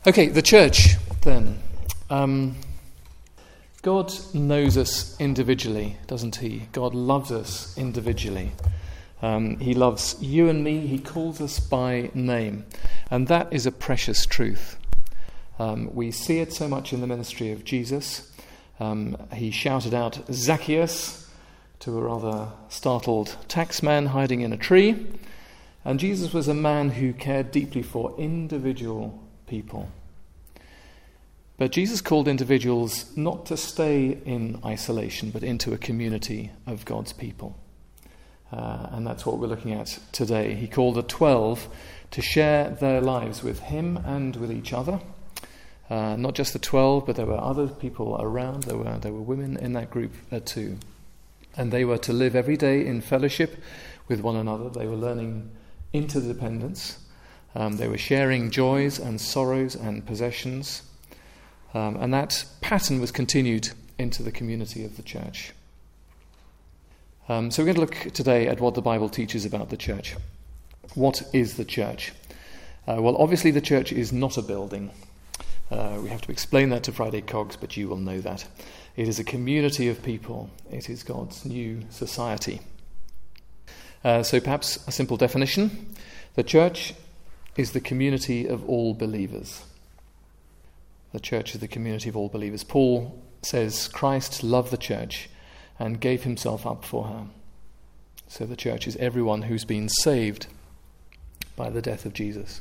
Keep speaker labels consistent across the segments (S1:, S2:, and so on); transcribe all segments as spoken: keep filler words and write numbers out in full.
S1: Okay, the church, then. Um, God knows us individually, doesn't he? God loves us individually. Um, he loves you and me. He calls us by name. And that is a precious truth. Um, we see it so much in the ministry of Jesus. Um, he shouted out Zacchaeus to a rather startled taxman hiding in a tree. And Jesus was a man who cared deeply for individual people. But Jesus called individuals not to stay in isolation, but into a community of God's people. Uh, and that's what we're looking at today. He called the twelve to share their lives with him and with each other. Uh, not just the twelve, but there were other people around. There were, there were women in that group uh, too. And they were to live every day in fellowship with one another. They were learning interdependence. Um, they were sharing joys and sorrows and possessions. Um, and that pattern was continued into the community of the church. Um, so we're going to look today at what the Bible teaches about the church. What is the church? Uh, well, obviously the church is not a building. Uh, we have to explain that to Friday Cogs, but you will know that. It is a community of people. It is God's new society. Uh, so perhaps a simple definition. The church is the community of all believers. The church is the community of all believers. Paul says Christ loved the church and gave himself up for her. So the church is everyone who's been saved by the death of Jesus.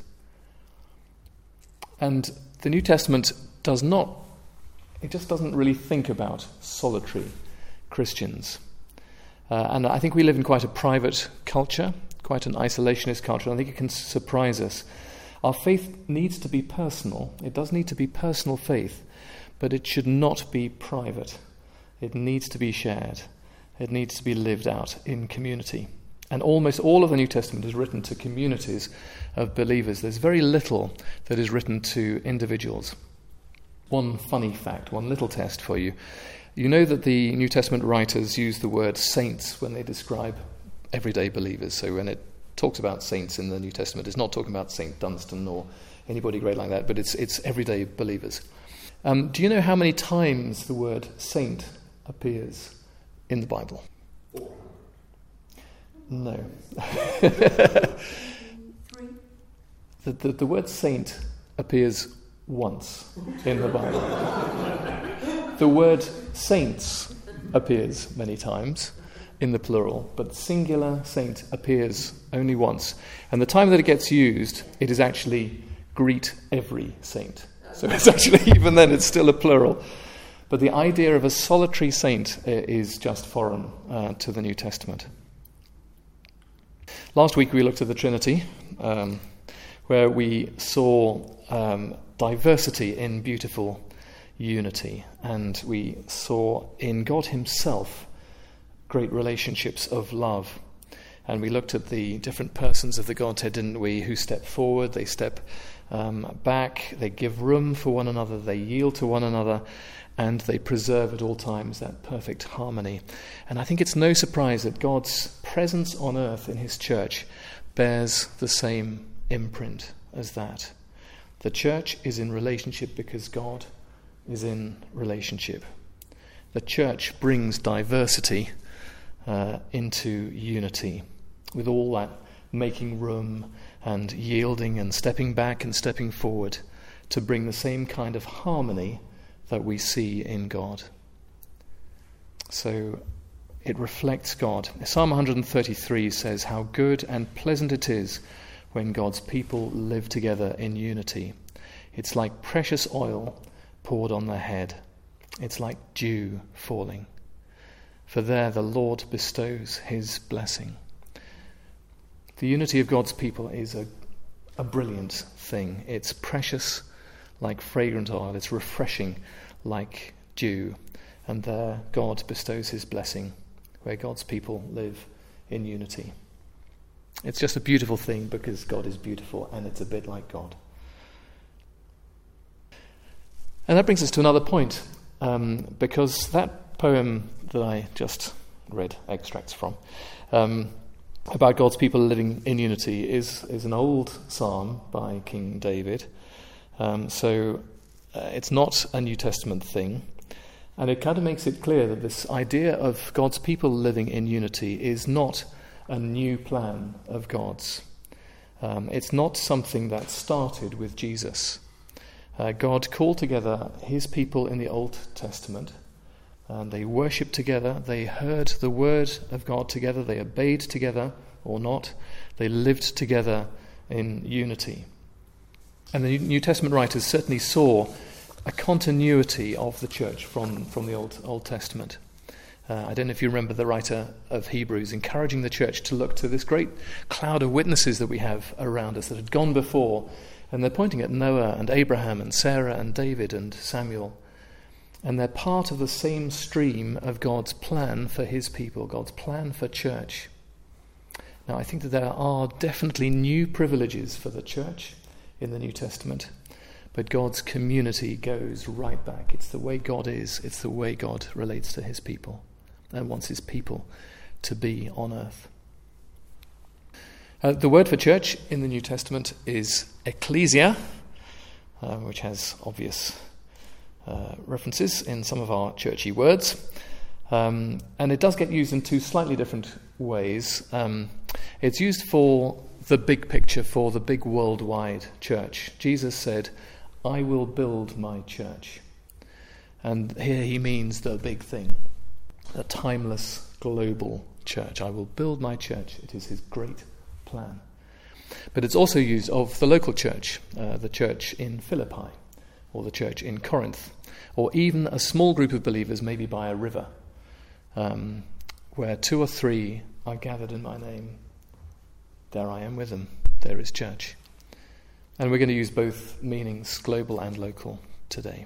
S1: And the New Testament does not, it just doesn't really think about solitary Christians. Uh, and I think we live in quite a private culture, quite an isolationist culture. I think it can surprise us. Our faith needs to be personal. It does need to be personal faith, but it should not be private. It needs to be shared. It needs to be lived out in community. And almost all of the New Testament is written to communities of believers. There's very little that is written to individuals. One funny fact, one little test for you. You know that the New Testament writers use the word saints when they describe everyday believers. So when it talks about saints in the New Testament, it's not talking about Saint Dunstan or anybody great like that, but it's it's everyday believers. Um, do you know how many times the word saint appears in the Bible? No.
S2: Three.
S1: The, the, the word saint appears once in the Bible. The word saints appears many times in the plural, but singular saint appears only once. And the time that it gets used, it is actually greet every saint. So it's actually, even then, it's still a plural. But the idea of a solitary saint is just foreign uh, to the New Testament. Last week we looked at the Trinity, um, where we saw um, diversity in beautiful unity. And we saw in God himself great relationships of love. And we looked at the different persons of the Godhead, didn't we, who step forward, they step um, back, they give room for one another, they yield to one another, and they preserve at all times that perfect harmony. And I think it's no surprise that God's presence on earth in his church bears the same imprint as that. The church is in relationship because God is in relationship. The church brings diversity uh, into unity, with all that making room and yielding and stepping back and stepping forward to bring the same kind of harmony that we see in God. So it reflects God. Psalm one thirty-three says how good and pleasant it is when God's people live together in unity. It's like precious oil poured on their head. It's like dew falling. For there the Lord bestows his blessing. The unity of God's people is a, a brilliant thing. It's precious like fragrant oil. It's refreshing like dew. And there God bestows his blessing, where God's people live in unity. It's just a beautiful thing because God is beautiful and it's a bit like God. And that brings us to another point, um, because that poem that I just read extracts from, um, about God's people living in unity, is, is an old psalm by King David. Um, so uh, it's not a New Testament thing. And it kind of makes it clear that this idea of God's people living in unity is not a new plan of God's. Um, it's not something that started with Jesus. Uh, God called together his people in the Old Testament, and they worshipped together, they heard the word of God together, they obeyed together or not, they lived together in unity. And the New Testament writers certainly saw a continuity of the church from, from the Old, Old Testament. Uh, I don't know if you remember the writer of Hebrews encouraging the church to look to this great cloud of witnesses that we have around us that had gone before, and they're pointing at Noah and Abraham and Sarah and David and Samuel. And they're part of the same stream of God's plan for his people, God's plan for church. Now, I think that there are definitely new privileges for the church in the New Testament, but God's community goes right back. It's the way God is. It's the way God relates to his people and wants his people to be on earth. Uh, the word for church in the New Testament is ecclesia, uh, which has obvious uh, references in some of our churchy words. Um, and it does get used in two slightly different ways. Um, it's used for the big picture, for the big worldwide church. Jesus said, I will build my church. And here he means the big thing, a timeless global church. I will build my church. It is his great plan. But it's also used of the local church, uh, the church in Philippi, or the church in Corinth, or even a small group of believers, maybe by a river, um, where two or three are gathered in my name. There I am with them. There is church. And we're going to use both meanings, global and local, today.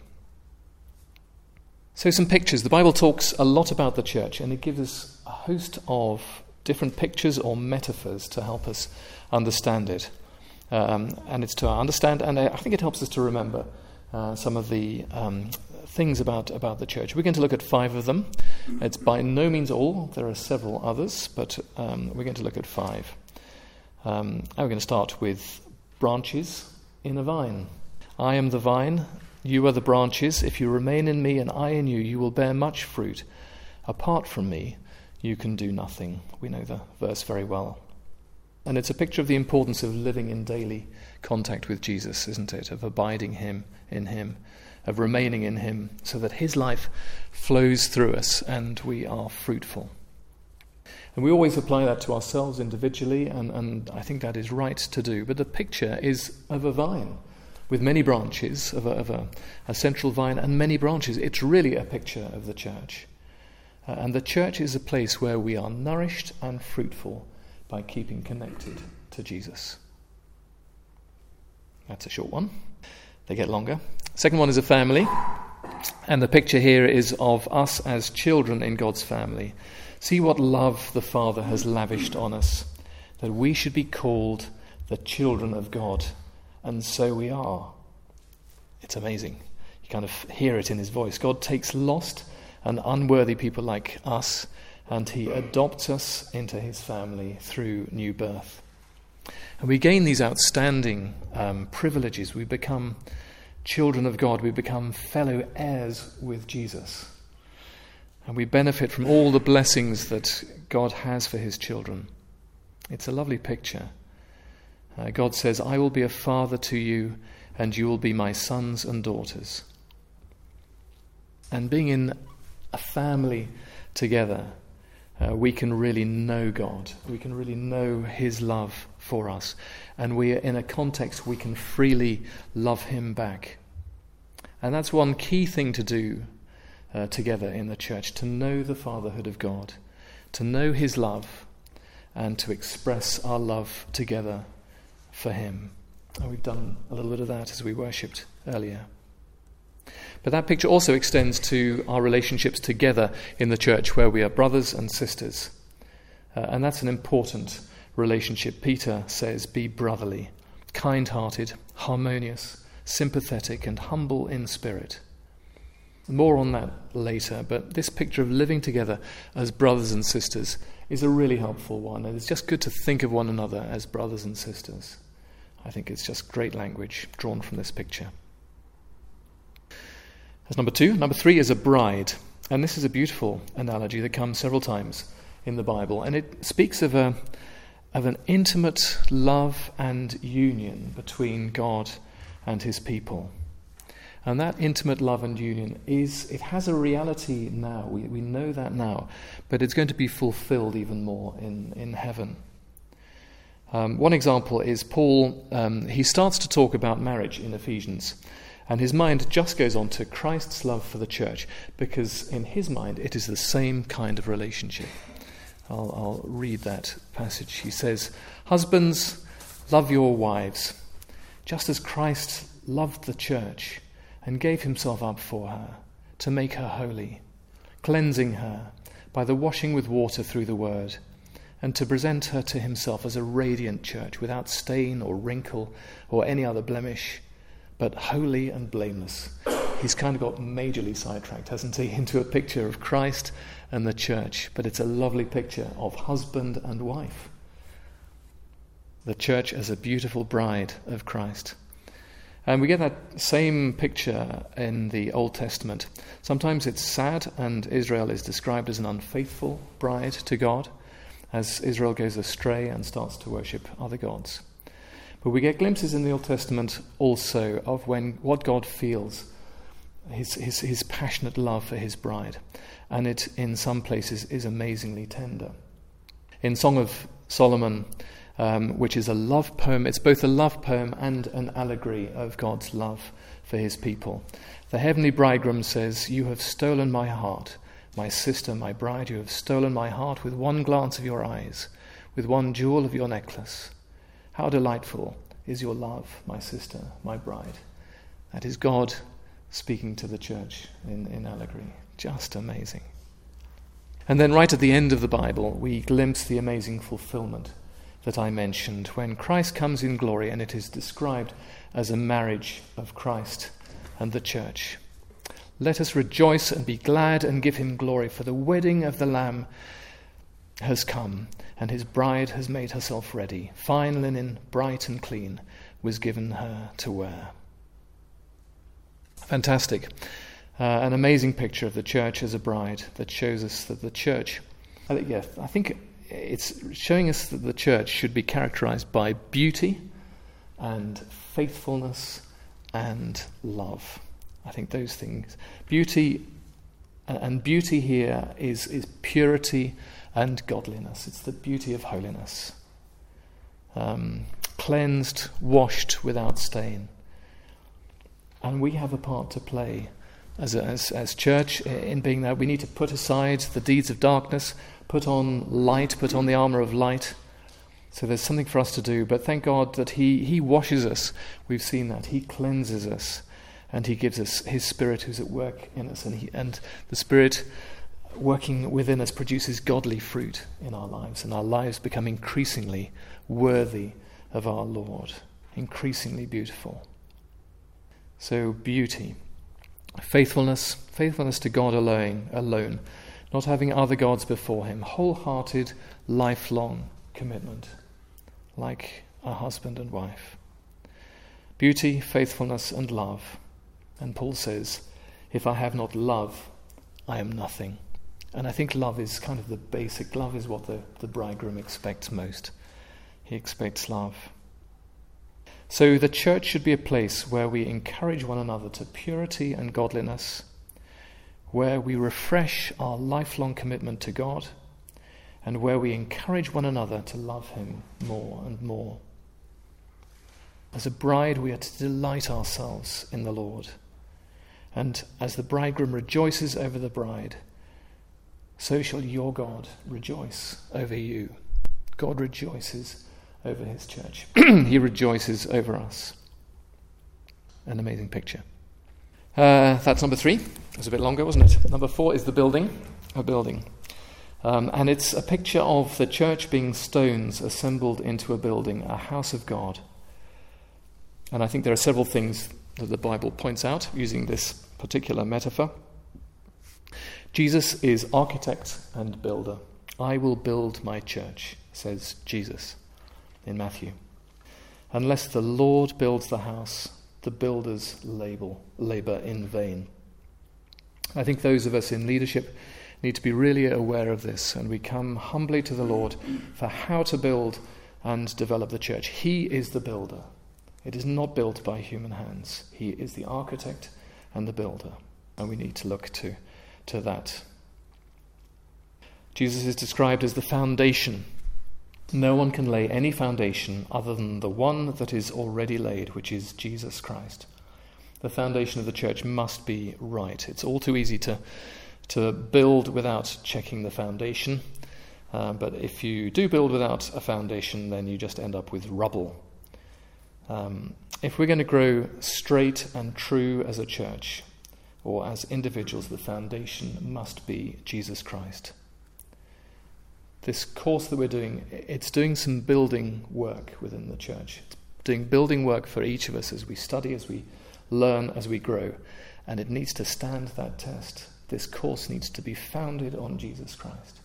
S1: So some pictures. The Bible talks a lot about the church, and it gives us a host of different pictures or metaphors to help us understand it. Um, and it's to understand, and I think it helps us to remember uh, some of the um, things about, about the church. We're going to look at five of them. It's by no means all. There are several others, but um, we're going to look at five. Um, and we're going to start with branches in a vine. I am the vine, you are the branches. If you remain in me and I in you, you will bear much fruit. Apart from me, you can do nothing. We know the verse very well. And it's a picture of the importance of living in daily contact with Jesus, isn't it? Of abiding him in him, of remaining in him, so that his life flows through us and we are fruitful. And we always apply that to ourselves individually, and, and I think that is right to do. But the picture is of a vine with many branches, of, a, of a, a central vine and many branches. It's really a picture of the church. Uh, and the church is a place where we are nourished and fruitful by keeping connected to Jesus. That's a short one. They get longer. Second one is a family. And the picture here is of us as children in God's family. See what love the Father has lavished on us, that we should be called the children of God. And so we are. It's amazing. You kind of hear it in his voice. God takes lost and unworthy people like us, and he adopts us into his family through new birth. And we gain these outstanding um, privileges. We become children of God. We become fellow heirs with Jesus. And we benefit from all the blessings that God has for his children. It's a lovely picture. Uh, God says, I will be a father to you, and you will be my sons and daughters. And being in a family together, uh, we can really know God. We can really know his love for us. And we are in a context we can freely love him back. And that's one key thing to do uh, together in the church, to know the fatherhood of God, to know his love, and to express our love together for him. And we've done a little bit of that as we worshipped earlier. But that picture also extends to our relationships together in the church, where we are brothers and sisters. Uh, and that's an important relationship. Peter says, be brotherly, kind-hearted, harmonious, sympathetic, and humble in spirit. More on that later, but this picture of living together as brothers and sisters is a really helpful one. And it's just good to think of one another as brothers and sisters. I think it's just great language drawn from this picture. That's number two. Number three is a bride. And this is a beautiful analogy that comes several times in the Bible. And it speaks of a of an intimate love and union between God and his people. And that intimate love and union is, it has a reality now. We, we know that now. But it's going to be fulfilled even more in, in heaven. Um, one example is Paul, um, he starts to talk about marriage in Ephesians. And his mind just goes on to Christ's love for the church, because in his mind it is the same kind of relationship. I'll, I'll read that passage. He says, "Husbands, love your wives, just as Christ loved the church and gave himself up for her, to make her holy, cleansing her by the washing with water through the word, and to present her to himself as a radiant church, without stain or wrinkle or any other blemish, but holy and blameless." He's kind of got majorly sidetracked, hasn't he, into a picture of Christ and the church. But it's a lovely picture of husband and wife. The church as a beautiful bride of Christ. And we get that same picture in the Old Testament. Sometimes it's sad, and Israel is described as an unfaithful bride to God, as Israel goes astray and starts to worship other gods. But we get glimpses in the Old Testament also of when what God feels, his, his, his passionate love for his bride. And it, in some places, is amazingly tender. In Song of Solomon, um, which is a love poem, it's both a love poem and an allegory of God's love for his people. The heavenly bridegroom says, "You have stolen my heart, my sister, my bride, you have stolen my heart with one glance of your eyes, with one jewel of your necklace. How delightful is your love, my sister, my bride." That is God speaking to the church in, in allegory. Just amazing. And then right at the end of the Bible, we glimpse the amazing fulfillment that I mentioned, when Christ comes in glory, and it is described as a marriage of Christ and the church. "Let us rejoice and be glad and give him glory, for the wedding of the Lamb has come, and his bride has made herself ready. Fine linen, bright and clean, was given her to wear." Fantastic. Uh, an amazing picture of the church as a bride that shows us that the church, I think, yeah, I think it's showing us that the church should be characterized by beauty and faithfulness and love. I think those things. Beauty, and beauty here is, is purity and godliness. It's the beauty of holiness. Um, cleansed, washed without stain. And we have a part to play as, a, as as church in being that. We need to put aside the deeds of darkness, put on light, put on the armour of light. So there's something for us to do. But thank God that he, he washes us. We've seen that. He cleanses us. And he gives us his Spirit who's at work in us. And, he, and the Spirit working within us produces godly fruit in our lives. And our lives become increasingly worthy of our Lord. Increasingly beautiful. So beauty. Faithfulness. Faithfulness to God alone. alone. Not having other gods before him. Wholehearted, lifelong commitment. Like a husband and wife. Beauty, faithfulness and love. And Paul says, "If I have not love, I am nothing." And I think love is kind of the basic. Love is what the, the bridegroom expects most. He expects love. So the church should be a place where we encourage one another to purity and godliness, where we refresh our lifelong commitment to God, and where we encourage one another to love him more and more. As a bride, we are to delight ourselves in the Lord. And as the bridegroom rejoices over the bride, so shall your God rejoice over you. God rejoices over his church. He rejoices over us. An amazing picture. Uh, that's number three. It was a bit longer, wasn't it? Number four is the building. A building. Um, and it's a picture of the church being stones assembled into a building, a house of God. And I think there are several things that the Bible points out using this particular metaphor. Jesus is architect and builder. "I will build my church," says Jesus in Matthew. "Unless the Lord builds the house, the builders labor, labor in vain." I think those of us in leadership need to be really aware of this, and we come humbly to the Lord for how to build and develop the church. He is the builder. It is not built by human hands. He is the architect and the builder, and we need to look to, to that. Jesus is described as the foundation. No one can lay any foundation other than the one that is already laid, which is Jesus Christ. The foundation of the church must be right. It's all too easy to to build without checking the foundation. Uh, but if you do build without a foundation, then you just end up with rubble. Um, if we're going to grow straight and true as a church, or as individuals, the foundation must be Jesus Christ. This course that we're doing, it's doing some building work within the church. It's doing building work for each of us as we study, as we learn, as we grow. And it needs to stand that test. This course needs to be founded on Jesus Christ.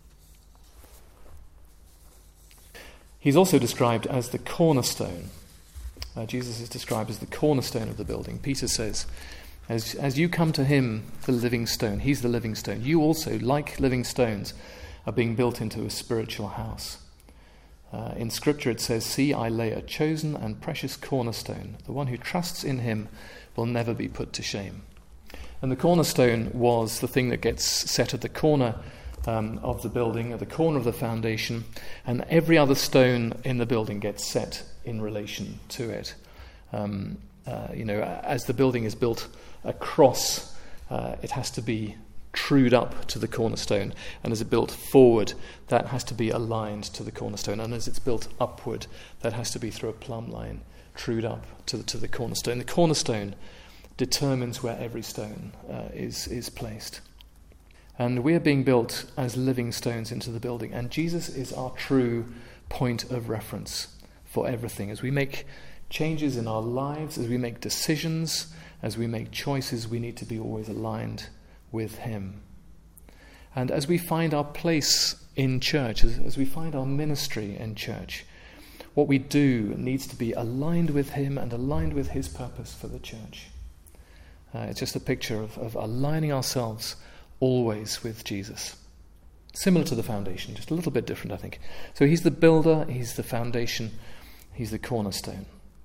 S1: He's also described as the cornerstone. Uh, Jesus is described as the cornerstone of the building. Peter says, as, as you come to him, the living stone, he's the living stone. You also, like living stones, are being built into a spiritual house. Uh, in Scripture it says, see, I lay a chosen and precious cornerstone. The one who trusts in him will never be put to shame. And the cornerstone was the thing that gets set at the corner um, of the building, at the corner of the foundation, and every other stone in the building gets set in relation to it. Um, uh, you know, as the building is built across, uh, it has to be trued up to the cornerstone, and as it's built forward, that has to be aligned to the cornerstone, and as it's built upward, that has to be through a plumb line, trued up to the, to the cornerstone. The cornerstone determines where every stone uh, is is placed. And we are being built as living stones into the building, and Jesus is our true point of reference for everything. As we make changes in our lives, as we make decisions, as we make choices, we need to be always aligned with him. And as we find our place in church, as, as we find our ministry in church, what we do needs to be aligned with him and aligned with his purpose for the church. Uh, it's just a picture of, of aligning ourselves always with Jesus. Similar to the foundation, just a little bit different, I think. So he's the builder, he's the foundation, he's the cornerstone.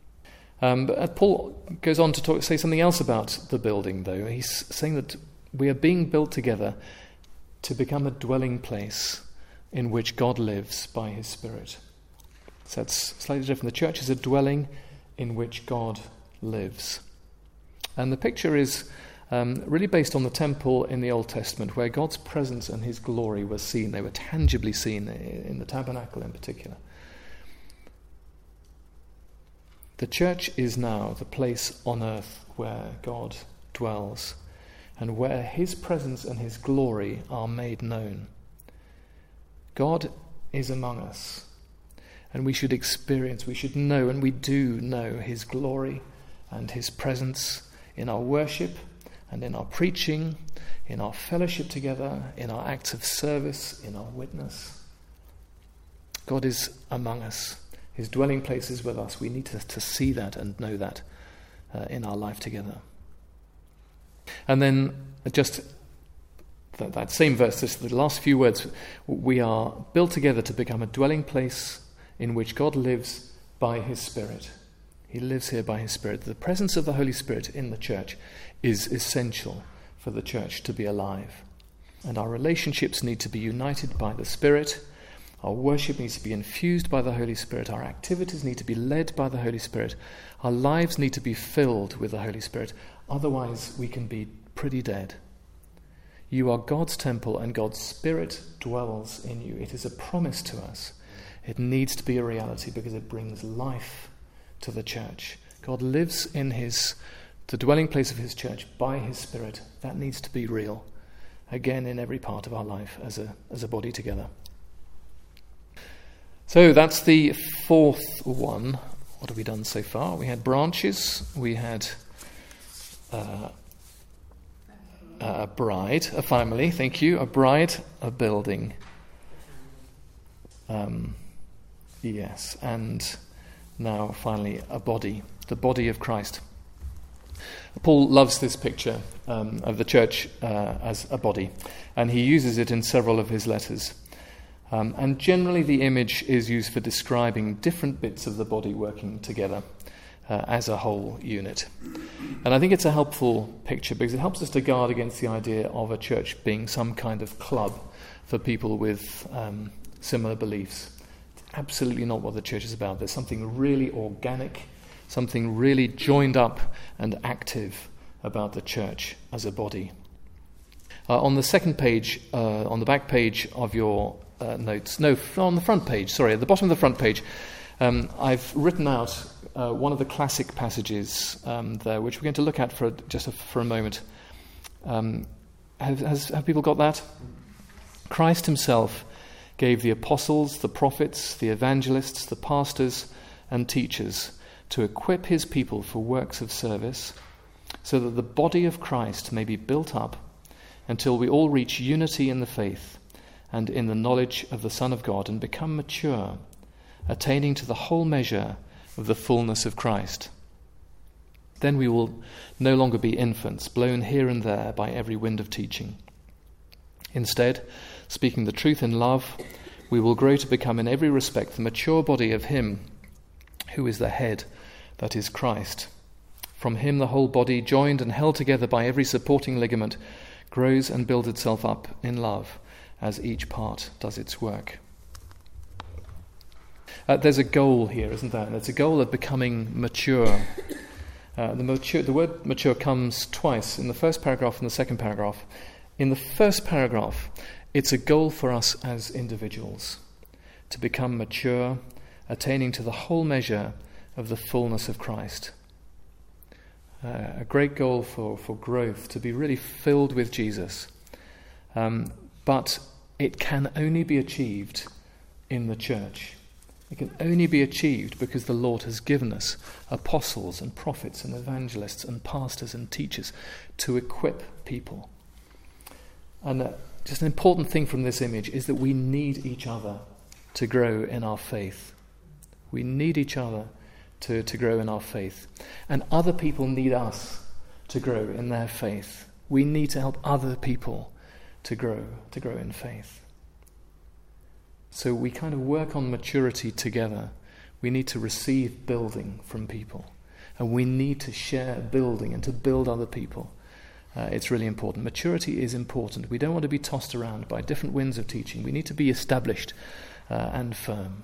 S1: Um, but Paul goes on to talk, say something else about the building, though. He's saying that we are being built together to become a dwelling place in which God lives by his Spirit. So that's slightly different. The church is a dwelling in which God lives. And the picture is um, really based on the temple in the Old Testament, where God's presence and his glory were seen. They were tangibly seen in the tabernacle in particular. The church is now the place on earth where God dwells, and where his presence and his glory are made known. God is among us, and we should experience, we should know, and we do know his glory and his presence in our worship and in our preaching, in our fellowship together, in our acts of service, in our witness. God is among us. His dwelling place is with us. We need to, to see that and know that uh, in our life together. And then just that, that same verse, just the last few words, we are built together to become a dwelling place in which God lives by his Spirit. He lives here by his Spirit. The presence of the Holy Spirit in the church is essential for the church to be alive. And our relationships need to be united by the Spirit. Our worship needs to be infused by the Holy Spirit. Our activities need to be led by the Holy Spirit. Our lives need to be filled with the Holy Spirit. Otherwise, we can be pretty dead. You are God's temple, and God's Spirit dwells in you. It is a promise to us. It needs to be a reality because it brings life to the church. God lives in his, the dwelling place of his church by his Spirit. That needs to be real, again, in every part of our life as a as a body together. So that's the fourth one. What have we done so far? We had branches, we had uh, a bride, a family, thank you, a bride, a building. Um, yes, and now finally a body, the body of Christ. Paul loves this picture um, of the church uh, as a body, and he uses it in several of his letters. Um, and generally the image is used for describing different bits of the body working together uh, as a whole unit. And I think it's a helpful picture because it helps us to guard against the idea of a church being some kind of club for people with um, similar beliefs. It's absolutely not what the church is about. There's something really organic, something really joined up and active about the church as a body. Uh, on the second page, uh, on the back page of your uh, notes, no, on the front page, sorry, at the bottom of the front page, um, I've written out uh, one of the classic passages um, there, which we're going to look at for a, just a, for a moment. Um, have, has, have people got that? Christ himself gave the apostles, the prophets, the evangelists, the pastors and teachers to equip his people for works of service, so that the body of Christ may be built up until we all reach unity in the faith and in the knowledge of the Son of God and become mature, attaining to the whole measure of the fullness of Christ. Then we will no longer be infants, blown here and there by every wind of teaching. Instead, speaking the truth in love, we will grow to become in every respect the mature body of him who is the head, that is Christ. From him the whole body, joined and held together by every supporting ligament, grows and builds itself up in love as each part does its work. Uh, there's a goal here, isn't there? And it's a goal of becoming mature. Uh, the, mature. the word mature comes twice, in the first paragraph and the second paragraph. In the first paragraph, it's a goal for us as individuals to become mature, attaining to the whole measure of the fullness of Christ. Uh, a great goal for, for growth, to be really filled with Jesus. Um, but it can only be achieved in the church. It can only be achieved because the Lord has given us apostles and prophets and evangelists and pastors and teachers to equip people. And uh, just an important thing from this image is that we need each other to grow in our faith. We need each other to, to grow in our faith. And other people need us to grow in their faith. We need to help other people to grow, to grow in faith. So we kind of work on maturity together. We need to receive building from people. And we need to share building and to build other people. Uh, it's really important. Maturity is important. We don't want to be tossed around by different winds of teaching. We need to be established uh, and firm.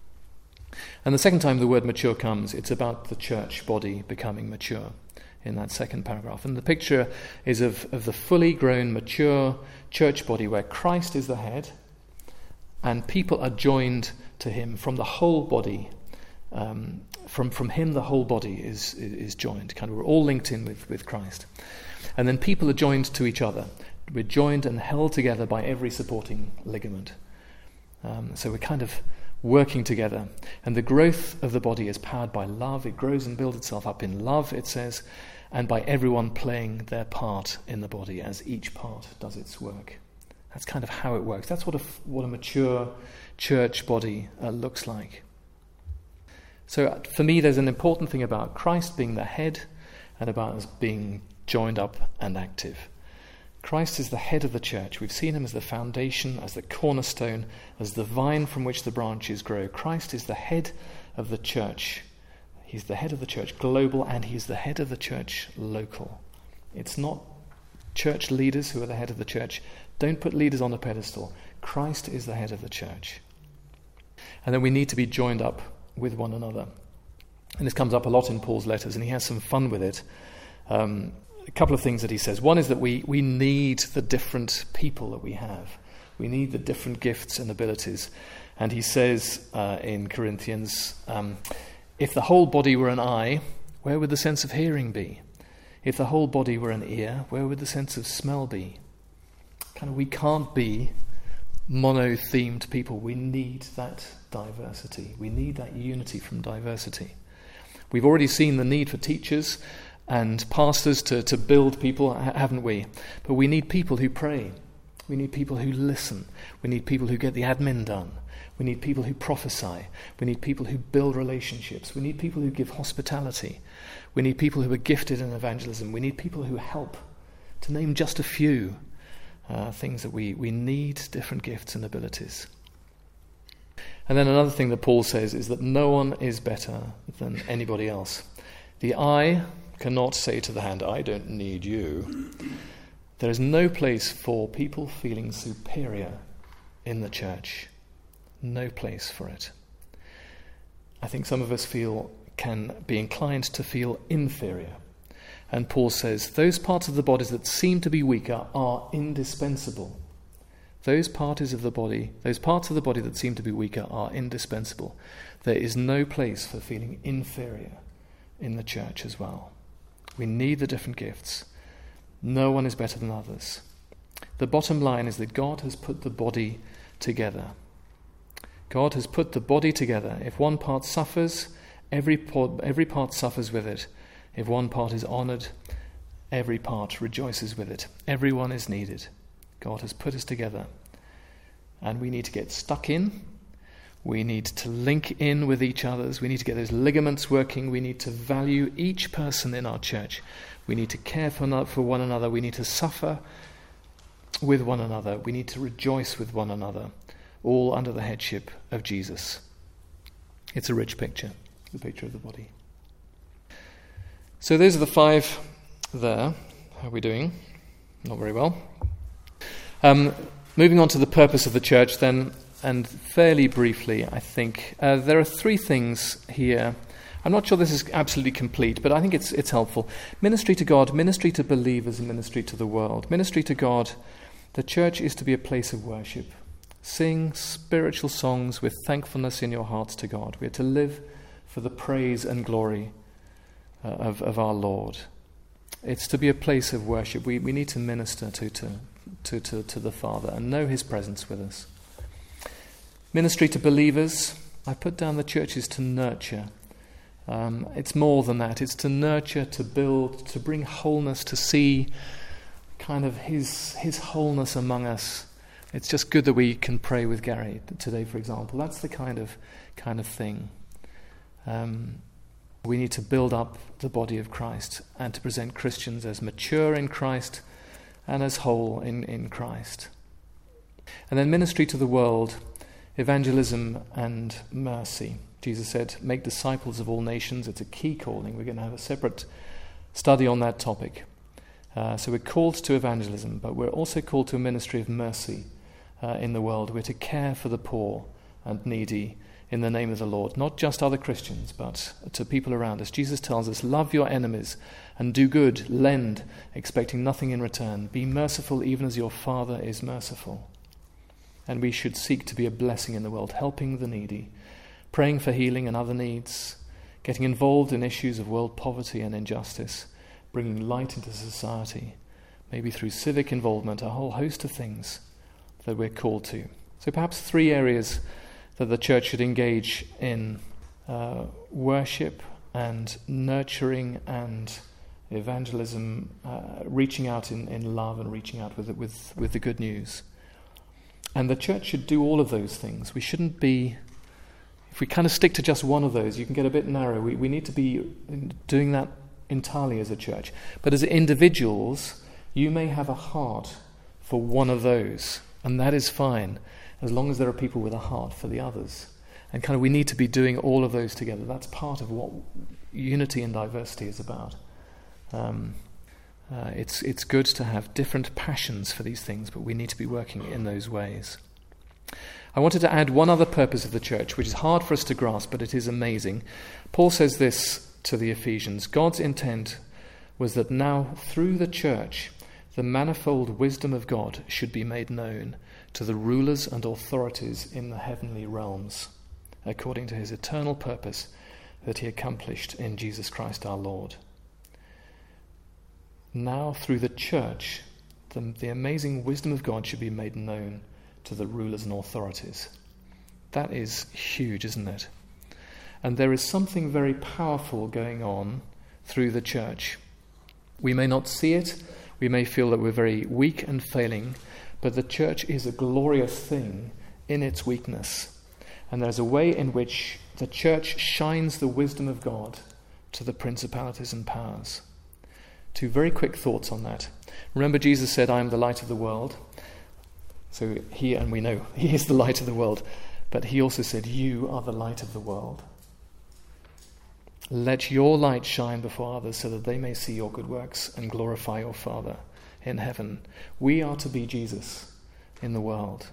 S1: And the second time the word mature comes, it's about the church body becoming mature in that second paragraph. And the picture is of, of the fully grown, mature church body where Christ is the head and people are joined to him from the whole body. Um, from, from him the whole body is, is, is joined. Kind of we're all linked in with, with Christ. And then people are joined to each other. We're joined and held together by every supporting ligament. Um, so we're kind of working together. And the growth of the body is powered by love. It grows and builds itself up in love, it says, and by everyone playing their part in the body as each part does its work. That's kind of how it works. That's what a, what a mature church body uh, looks like. So uh, for me, there's an important thing about Christ being the head and about us being joined up and active. Christ is the head of the church. We've seen him as the foundation, as the cornerstone, as the vine from which the branches grow. Christ is the head of the church. He's the head of the church global, and he's the head of the church local. It's not church leaders who are the head of the church. Don't put leaders on a pedestal. Christ is the head of the church. And then we need to be joined up with one another. And this comes up a lot in Paul's letters, and he has some fun with it. Um, a couple of things that he says. One is that we, we need the different people that we have. We need the different gifts and abilities. And he says uh, in Corinthians, um, if the whole body were an eye, where would the sense of hearing be? If the whole body were an ear, where would the sense of smell be? Kind of, we can't be mono-themed people. We need that diversity. We need that unity from diversity. We've already seen the need for teachers and pastors to, to build people, haven't we? But we need people who pray. We need people who listen. We need people who get the admin done. We need people who prophesy. We need people who build relationships. We need people who give hospitality. We need people who are gifted in evangelism. We need people who help. To name just a few uh, things that we, we need different gifts and abilities. And then another thing that Paul says is that no one is better than anybody else. The eye cannot say to the hand, I don't need you. There is no place for people feeling superior in the church. No place for it. I think some of us feel can be inclined to feel inferior. And Paul says, those parts of the bodies that seem to be weaker are indispensable. Those parts of the body, those parts of the body that seem to be weaker are indispensable. There is no place for feeling inferior in the church as well. We need the different gifts. No one is better than others. The bottom line is that God has put the body together. God has put the body together. If one part suffers, every part, every part suffers with it. If one part is honoured, every part rejoices with it. Everyone is needed. God has put us together. And we need to get stuck in. We need to link in with each other. We need to get those ligaments working. We need to value each person in our church. We need to care for, for one another. We need to suffer with one another. We need to rejoice with one another, all under the headship of Jesus. It's a rich picture, the picture of the body. So those are the five there. How are we doing? Not very well. Um, moving on to the purpose of the church then, and fairly briefly, I think, uh, there are three things here. I'm not sure this is absolutely complete, but I think it's it's helpful. Ministry to God, ministry to believers, and ministry to the world. Ministry to God, the church is to be a place of worship. Sing spiritual songs with thankfulness in your hearts to God. We are to live for the praise and glory uh, of, of our Lord. It's to be a place of worship. We we need to minister to to, to, to, to the Father and know his presence with us. Ministry to believers, I put down the church is to nurture. Um, it's more than that. It's to nurture, to build, to bring wholeness, to see kind of his his wholeness among us. It's just good that we can pray with Gary today, for example. That's the kind of kind of thing. Um, we need to build up the body of Christ and to present Christians as mature in Christ and as whole in, in Christ. And then ministry to the world, evangelism and mercy. Jesus said, make disciples of all nations. It's a key calling. We're going to have a separate study on that topic. Uh, so we're called to evangelism, but we're also called to a ministry of mercy uh, in the world. We're to care for the poor and needy in the name of the Lord, not just other Christians, but to people around us. Jesus tells us, love your enemies and do good, lend, expecting nothing in return. Be merciful even as your Father is merciful. And we should seek to be a blessing in the world, helping the needy, praying for healing and other needs, getting involved in issues of world poverty and injustice, bringing light into society, maybe through civic involvement, a whole host of things that we're called to. So perhaps three areas that the church should engage in: uh, worship and nurturing and evangelism, uh, reaching out in, in love and reaching out with, with, with the good news. And the church should do all of those things. We shouldn't be, if we kind of stick to just one of those, you can get a bit narrow. We, we need to be doing that entirely as a church. But as individuals, you may have a heart for one of those, and that is fine, as long as there are people with a heart for the others. And kind of we need to be doing all of those together. That's part of what unity and diversity is about. Um, uh, it's it's good to have different passions for these things, but we need to be working in those ways. I wanted to add one other purpose of the church, which is hard for us to grasp, but it is amazing. Paul says this to the Ephesians: God's intent was that now, through the church, the manifold wisdom of God should be made known to the rulers and authorities in the heavenly realms, according to his eternal purpose that he accomplished in Jesus Christ our Lord. Now, through the church, the, the amazing wisdom of God should be made known to the rulers and authorities. That is huge, isn't it? And there is something very powerful going on through the church. We may not see it, we may feel that we're very weak and failing, but the church is a glorious thing in its weakness. And there's a way in which the church shines the wisdom of God to the principalities and powers. Two very quick thoughts on that. Remember, Jesus said, I am the light of the world. So he, and we know, he is the light of the world. But he also said, you are the light of the world. Let your light shine before others so that they may see your good works and glorify your Father in heaven. We are to be Jesus in the world.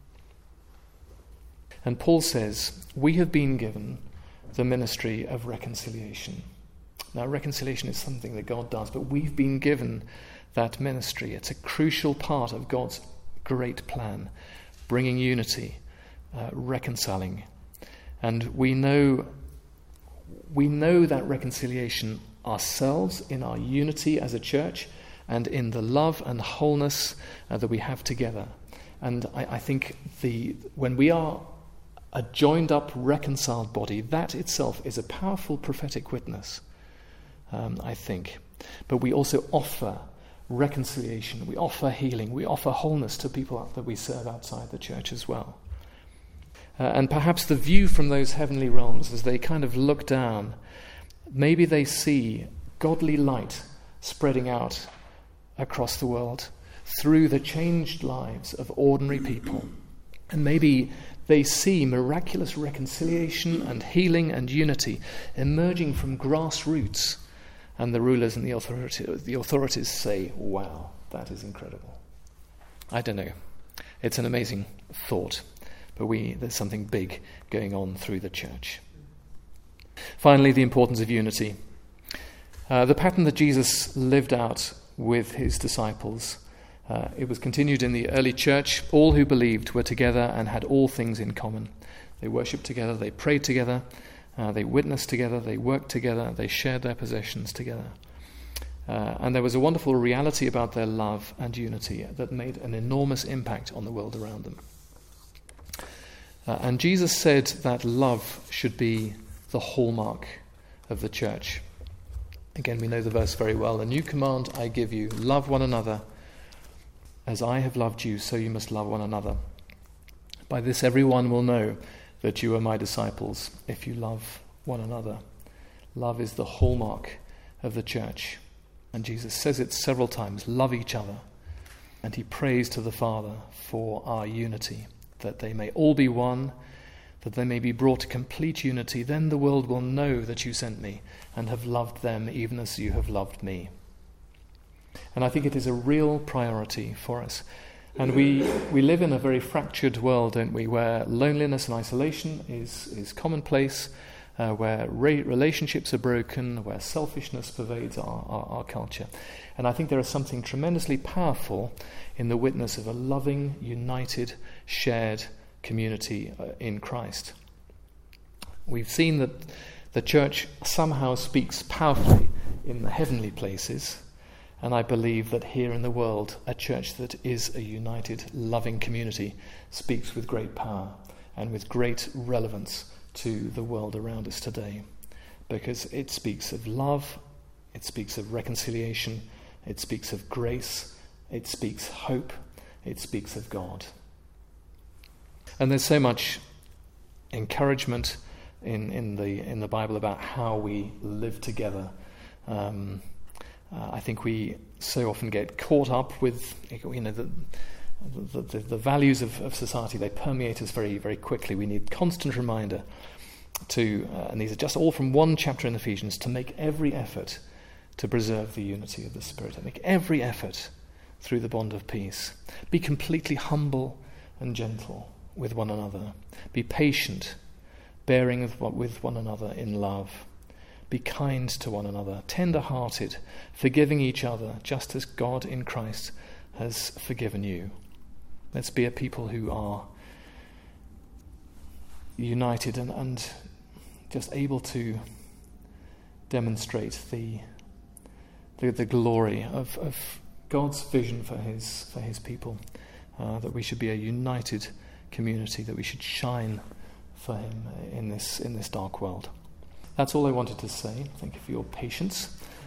S1: And Paul says, we have been given the ministry of reconciliation. Now, reconciliation is something that God does, but we've been given that ministry. It's a crucial part of God's great plan, bringing unity, uh, reconciling. And we know, we know that reconciliation ourselves in our unity as a church and in the love and wholeness uh, that we have together. And I, I think the when we are a joined-up, reconciled body, that itself is a powerful prophetic witness, um, I think. But we also offer reconciliation, we offer healing, we offer wholeness to people that we serve outside the church as well. Uh, and perhaps the view from those heavenly realms, as they kind of look down, maybe they see godly light spreading out across the world through the changed lives of ordinary people. And maybe they see miraculous reconciliation and healing and unity emerging from grassroots, and the rulers and the, authority, the authorities say, wow, that is incredible. I don't know. It's an amazing thought, but we there's something big going on through the church. Finally, the importance of unity. Uh, the pattern that Jesus lived out with his disciples, Uh, it was continued in the early church. All who believed were together and had all things in common. They worshipped together, they prayed together, uh, they witnessed together, they worked together, they shared their possessions together. Uh, and there was a wonderful reality about their love and unity that made an enormous impact on the world around them. Uh, and Jesus said that love should be the hallmark of the church. Again, we know the verse very well. A new command I give you, love one another. As I have loved you, so you must love one another. By this everyone will know that you are my disciples, if you love one another. Love is the hallmark of the church. And Jesus says it several times, love each other. And he prays to the Father for our unity, that they may all be one, that they may be brought to complete unity. Then the world will know that you sent me and have loved them even as you have loved me. And I think it is a real priority for us. And we, we live in a very fractured world, don't we, where loneliness and isolation is, is commonplace, uh, where re- relationships are broken, where selfishness pervades our, our, our culture. And I think there is something tremendously powerful in the witness of a loving, united, shared community uh, in Christ. We've seen that the church somehow speaks powerfully in the heavenly places. And I believe that here in the world, a church that is a united, loving community speaks with great power and with great relevance to the world around us today. Because it speaks of love, it speaks of reconciliation, it speaks of grace, it speaks hope, it speaks of God. And there's so much encouragement in, in the in the Bible about how we live together. Um, Uh, I think we so often get caught up with, you know, the the, the, the values of, of society. They permeate us very, very quickly. We need constant reminder to, uh, and these are just all from one chapter in Ephesians, to make every effort to preserve the unity of the Spirit. And make every effort through the bond of peace. Be completely humble and gentle with one another. Be patient, bearing with, with one another in love. Be kind to one another, tender-hearted, forgiving each other, just as God in Christ has forgiven you. Let's be a people who are united and, and just able to demonstrate the the, the glory of, of God's vision for his for his people. Uh, that we should be a united community, that we should shine for him in this in this dark world. That's all I wanted to say. Thank you for your patience.